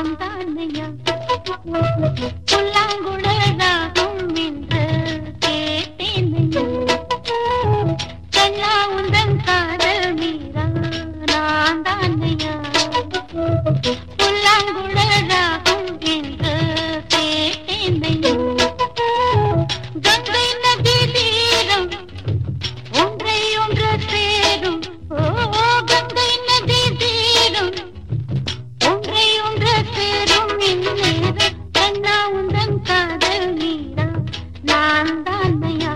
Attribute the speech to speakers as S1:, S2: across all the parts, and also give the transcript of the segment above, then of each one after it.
S1: நான் தானையா புல்லாங்குழலாகும் என்று கேட்டேனையா கண்ணா உந்தன் காதல் மீறா நான் தானையா புல்லாங்குழலாகும் என்று கேட்டேனையா கங்கை நதி தீரம் ஒன்றை ஒன்று சேரும் கங்கை நதி தீரம் ஒன்றை ஒன்று சேரும் இந்நேரம் கண்ணா உந்தன் காதல் மீறா நான் தானையா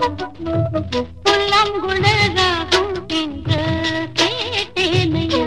S1: புல்லாங்குழலாகும் என்று கேட்டேனையா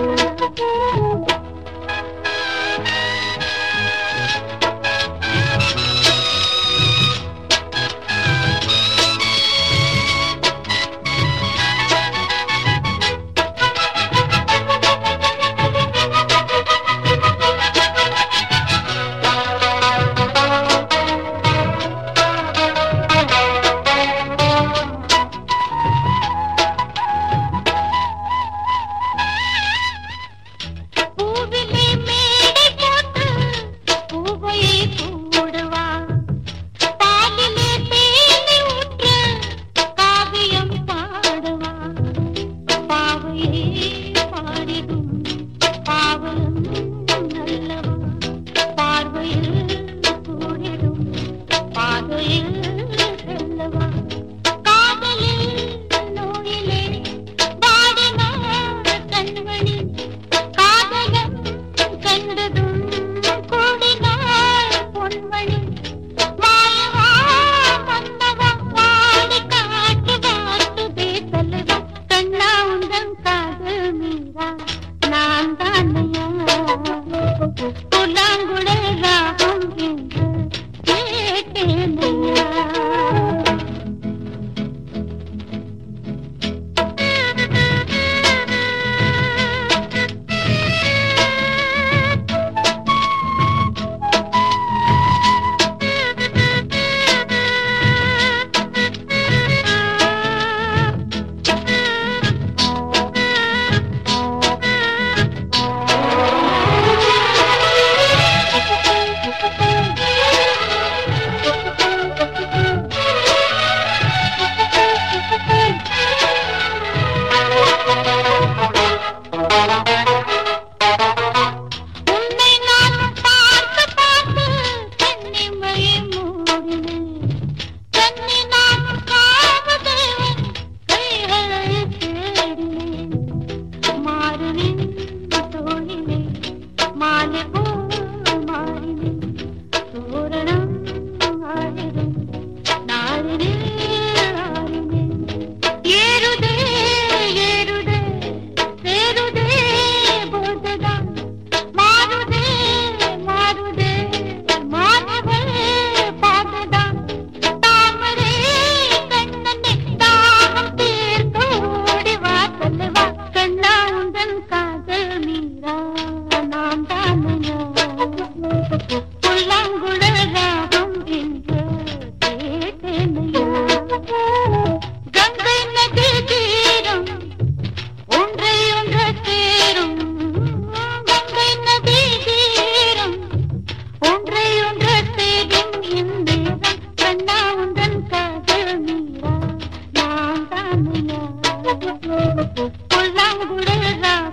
S1: புல்லாங்குழலாகும் என்று கேட்டேனையா புல்லாங்குழலாகும் என்று கேட்டேனையா கங்கை நதி தீரம் ஒன்றை ஒன்று சேரும் கங்கை நதி தீரம் ஒன்றை ஒன்று சேரும் இந்நேரம் கண்ணா உந்தன் காதல் மீறா நான் தானையா புல்லாங்குழலாகும்